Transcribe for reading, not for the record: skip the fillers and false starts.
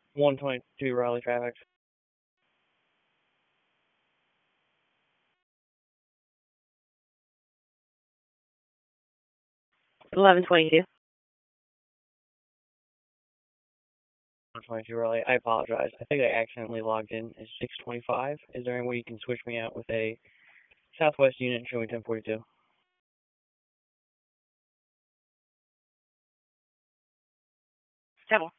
122 Raleigh traffic. 1122. 122 Raleigh. I apologize. I think I accidentally logged in as 625. Is there any way you can switch me out with a Southwest unit showing 1042? 7.